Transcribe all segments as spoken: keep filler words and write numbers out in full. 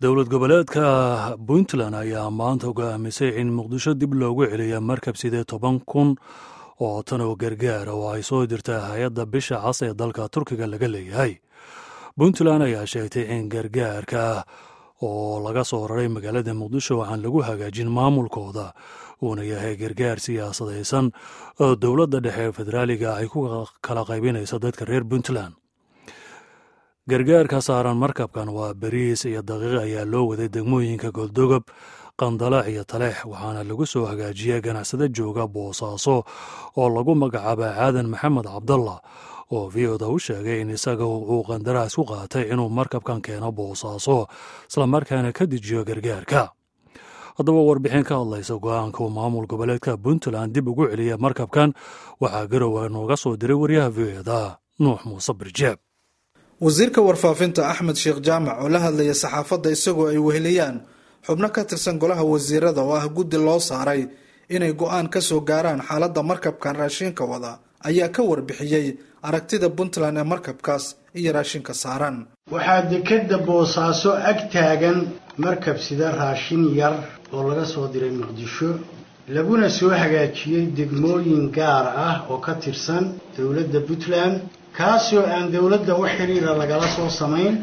dowlad goboleedka Puntland ayaa maanta go'aamisay in Muqdisho dib loogu celiyo markab siddeed iyo toban kun oo tan oo gargaar oo ay soo dirtay hay'adda bisha cas ee dalka Turkiga laga leeyahay. Puntland ayaa sheegtay in gargaarka oo laga soo raray magaalada Muqdisho aan lagu hagaajin maamulkooda uuna yahay gargaar siyaasadaysan oo dowladda dhexe federaaliga ay ku kala qaybinayso dadka reer Puntland. gargaarka saaran markabkan waa bariis iyo daqiiq ayaa loo waday degmooyinka Goldogob, Qandalac iyo Taleex waxaana lagu soo hagaajiyay ganacsade jooga Boosaaso oo lagu magacaabo Aadan Maxamed Cabdalla oo V O da u sheegay in isaga uu qandaraas ku qaatay inuu markabkan keeno Boosaaso isla markaana ka dejiyo gargaarka. haddaba warbixin ka hadlaysa go'aanka maamul goboleedka Puntland dib ugu celiya markabkan waxaa garowa nooga soo diray wariyaha V O da Nuux Muuse Birjeeb. wasiirka warfaafinta Axmed Sheekh Jaamac oo la hadlaya saxaafadda isagoo ay weheliyaan xubno ka tirsan golaha wasiirada oo ah guddi loo saaray inay go'aan ka soo gaaraan xaaladda markabkan raashinka wada ayaa ka warbixiyey aragtida Puntland ee markabkaas iyo raashinka saaran. waxaa dekeda Boosaaso ag taagan markab sida raashin yar oo laga soo diray Muqdisho laguna soo hagaajiyay degmooyin gaar ah oo ka tirsan dowladda Puntland kaasoo aan dowladda wax xiriira lagala soo samayn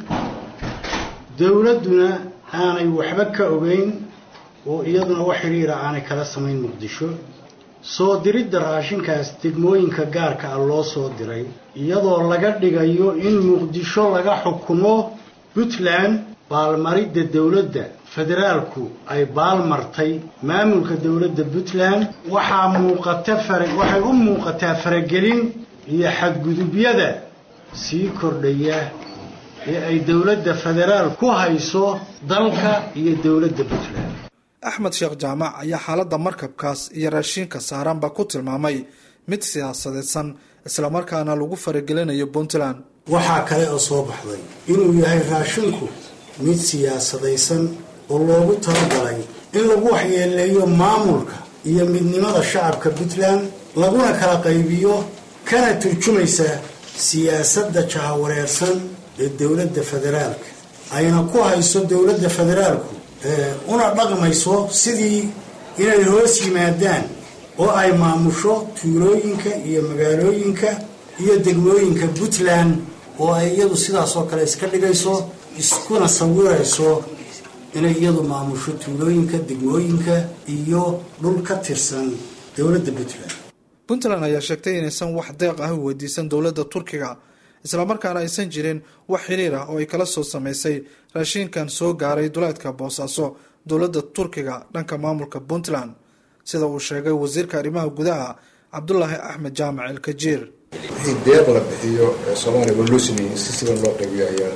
dowladuna aanay waxba ka ogeyn oo iyaduna wax xiriira aanay kala samayn Muqdisho soo diridda raashinkaas degmooyinka gaarka ah loo soo diray iyadoo laga dhigayo in Muqdisho laga xukumo Puntland baalmaridda dowladda federaalku ay baalmartay maamulka dowladda Puntland waxaa muuqata farag waxay u muuqataa faragelin iyo xadgudubyada sii kordhaya ee ay dowladda federaal ku hayso dalka iyo dowladda Puntland. Axmed Sheekh Jaamac ayaa xaaladda markabkaas iyo raashinka saaranba ku tilmaamay mid siyaasadaysan isla markaana lagu faragelinayo Puntland. waxaa kale oo soo baxday inuu yahay raashinku mid siyaasadaysan oo loogu talagalay in lagu waxyeeleeyo maamulka iyo midnimada shacabka Puntland laguna kala qaybiyo kana turjumaysa siyaasadda jahawareersan ee dowladda federaalka ayna ku hayso dowladda federaalku una dhaqmayso sidii inay hoos yimaadaan oo ay maamusho tuulooyinka iyo magaalooyinka iyo degmooyinka Puntland oo ay iyadu sidaas oo kale iska dhigayso iskuna sawirayso inay iyadu maamusho tuulooyinka degmooyinka iyo dhul ka tirsan dowladda Puntland. Puntland ayaa sheegtay inaysan wax deeq ah u weydiisan dowladda Turkiga isla markaana aysan jirin wax xiriir ah oo ay kala soo sameysay raashinkan soo gaaray duleedka Boosaaso dowladda Turkiga dhanka maamulka Puntland sida uu sheegay wasiirka arrimaha gudaha Cabdullaahi Axmed Jaamac El-Kajiir. wixii deeq la bixiyo Soomaaliya loo sameeyay si sidan loo qaybiyo ayaa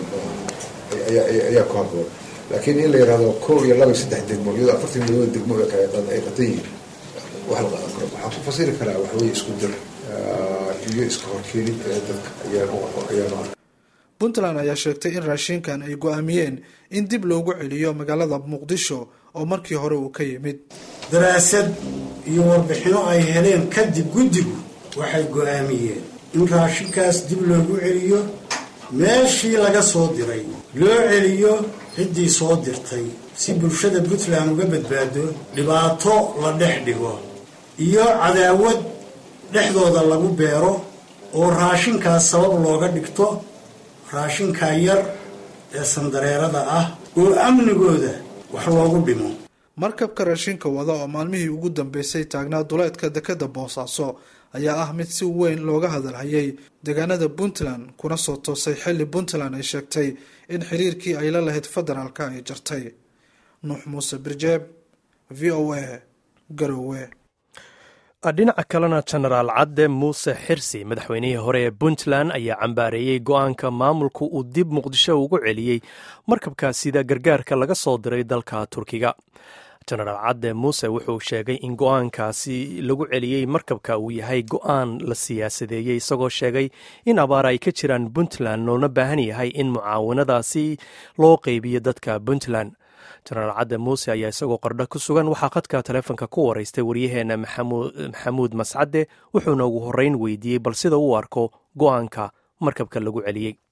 ayaa ku habboon laakiin in la yiraahdo koob iyo laba saddex degmo iyo afartan milyan degmo ay qatay waxaa ku fasiri karaa wax weeye isku dir iyo isku horkeelid dadka ayaa Puntland ayaa sheegtay in raashinkan ay go'aamiyeen in dib loogu celiyo magaalada Muqdisho oo markii hore uu ka yimid. daraasad iyo warbixino ay heleen kadib guddigu waxay go'aamiyeen in raashinkaas dib loogu celiyo meeshii laga soo diray loo celiyo ciddii soo dirtay si bulshada Puntland uga badbaado dhibaato la dhex dhigo iyo cadaawad dhexdooda lagu beero oo raashinkaas sabab looga dhigto raashinka yar ee sandareerada ah oo amnigooda wax loogu dhimo. markabka raashinka wada oo maalmihii ugu dambeysay taagnaa duleedka dekeda Boosaaso ayaa ah mid si weyn looga hadalhayay deegaanada Puntland kuna soo toosay xilli Puntland ay sheegtay in xiriirkii ay la lahayd federaalka ay jartay. Nuux Muuse Birjeeb, V O A, Garowe. dhinaca kalena Genaraal Cadde Muuse Xirsi madaxweynihii hore ee Puntland ayaa cambaareeyay go'aanka maamulku uu dib Muqdisho ugu celiyey markabkaas sida gargaarka laga soo diray dalka Turkiga. Genaraal Cadde Muuse wuxuu sheegay in go'aankaasi lagu celiyey markabka uu yahay go'aan la siyaasadeeyey isagoo sheegay in abaar ay ka jiraan Puntland loona baahan yahay in mucaawanadaasi loo qaybiyo dadka Puntland. Genaraal Cadde Muuse ayaa isagoo qardho ku sugan waxaa khadka taleefanka ku wareystay waryaheena Maxamuud Mascade wuxuuna ugu horreyn weydiiyey bal sida uu arko go'aanka markabka lagu celiyey.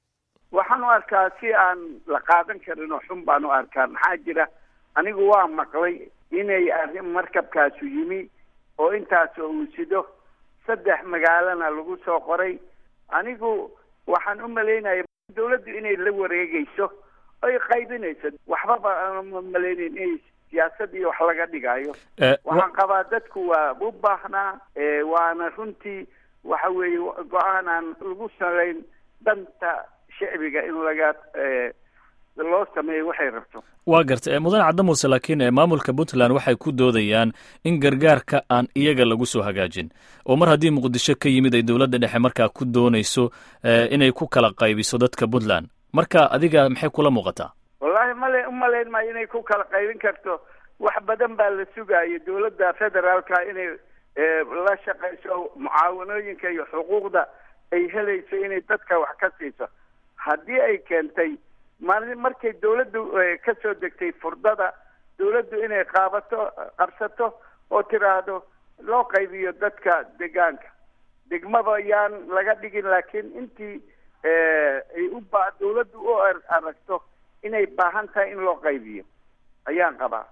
waxaan u arkaa si aan la qaadan karin oo xun baan u arkaa. maxaa jira anigu waa maqlay inay arrin markabkaasu yimi oo intaas uu sido saddex magaalana lagu soo qoray. anigu waxaan u malaynaya dawladdu inay la wareegayso ay qaybinayso. waxbaba aan malaynayn inay siyaasad iyo wax laga dhigayo. waxaan qabaa dadku waa u baahnaa waana runtii waxa weeye go-aan aan lagu salayn danta shacbiga in laga loo sameeyo waxay rabto. waa garta mudane cadde muuse, laakiin maamulka puntland waxay ku doodayaan in gargaarka aan iyaga lagu soo hagaajin oo mar haddii muqdisho ka yimid ay dowladda dhexe markaa ku doonayso inay ku kala qaybiso dadka puntland. marka adiga maxay kula muuqataa? wallahi male umalayn maayo inay ku kala qaybin karto. wax badan baa la sugayo dowladda federaalka inay la shaqayso mucaawanooyinka iyo xuquuqda ay helayso inay dadka wax ka siiso. haddii ay keentay maalin markay dawladdu ka soo degtay furdada dawladdu inay qaabato qabsato oo tiraahdo loo qaybiyo dadka deegaanka degmaba yaan laga dhigin, laakiin intii ay u ba dawladdu u aragto inay baahan tahay in loo qaybiyo ayaan qabaa.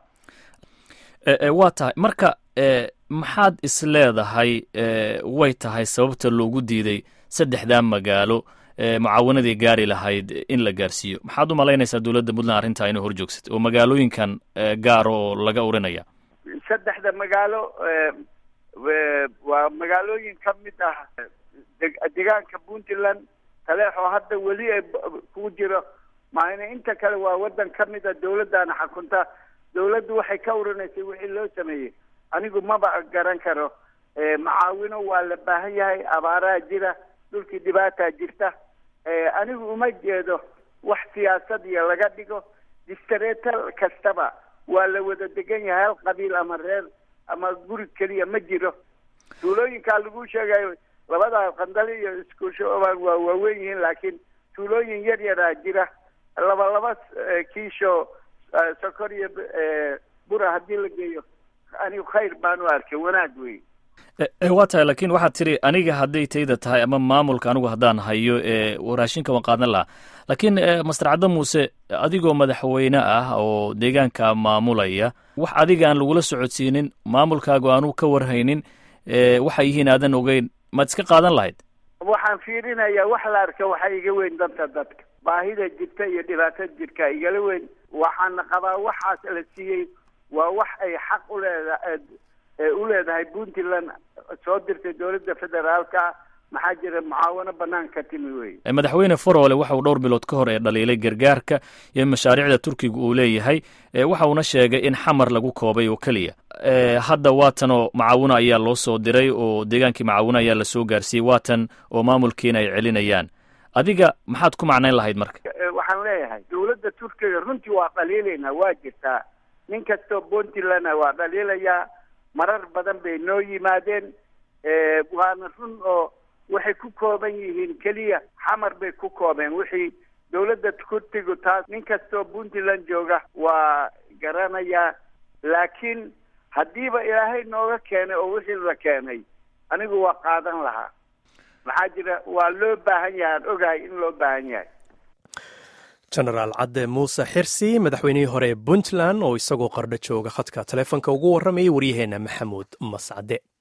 waa tahay marka maxaad is leedahay way tahay sababta loogu diiday saddexdaa magaalo mucaawanadii gaari lahayd in la gaarsiiyo? maxaad u malaynaysaa dowladda puntland arrintaa inay hor joogsatay oo magaalooyinkan gaaro oo laga urinaya? saddexda magaalo waa magaalooyin ka mid ah deegaanka puntland. taleexoo hadda weli ay ku jiro maana inta kale waa waddan ka mid a dawladdaana xakunta. dawladdu waxay ka urinaysay wixii loo sameeyey. anigu maba garan karo. macaawino waa la baahan yahay, abaaraha jira, dhulkii dhibaataa jirta. anigu uma jeedo wax siyaasad iyo laga dhigo. distareetal kastaba waa la wada degan yahay, hal qabiil ama reer ama guri keliya ma jiro. tuulooyinkaa lagu sheegayo labada qandali iyo iskuushoobaan waa waaweyn yihiin, laakiin tuulooyin yar yaraa jira. laba laba kiisho sokor iyo bura haddii la geeyo anigu khayr baan u arkay, wanaag wey. waa tahay, laakiin waxaad tiri aniga hadday tayda tahay ama maamulka anigu haddaan hayo raashinka waan qaadan lahaa. laakiin master cadde muuse, adigoo madaxweyne ah oo deegaanka maamulaya, wax adiga aan lagula socodsiinin, maamulkaagu aanu ka warhaynin, waxay yihiin aadan ogeyn, maad iska qaadan lahayd? waxaan fiirinayaa wax la arka waxa iga weyn danta dadka, baahida jirta iyo dhibaatada jirka igala weyn. waxaana qabaa waxaas la siiyey waa wax ay xaq u leedahay u leedahay puntland soo dirtay dowladda federaalka. maxaa jira mucaawano banaanka timi wey. madaxweyne Faroole waxa uu dhowr bilood ka hor ee dhaliilay gargaarka iyo mashaariicda Turkiga uu leeyahay. waxa uuna sheegay in xamar lagu koobay oo kaliya. hadda waatan oo mucaawano ayaa loo soo diray oo deegaankii mucaawano ayaa la soo gaarsiiyey, waatan oo maamulkiina ay celinayaan. adiga maxaad ku macnayn lahayd marka? waxaan leeyahay dowladda Turkiga runtii waa dhaliilaynaa, waa jirtaa. nin kastoo puntland waa dhaliilayaa. marar badan bay noo yimaadeen. waana run oo waxay ku kooban yihiin keliya xamar bay ku koobeen. wixii dawladda Turkigu taas nin kastoo puntland jooga waa garanayaa. laakiin haddiiba ilaahay nooga keenay oo wixii la keenay anigu waa qaadan lahaa. maxaa jira waa loo baahan yahay, aan ogahay in loo baahan yahay. jenaraal cadde muuse xirsi, madaxweynihii hore ee puntland oo isagoo qardho jooga khadka taleefonka ugu warramayay waryaheena maxamuud mascade.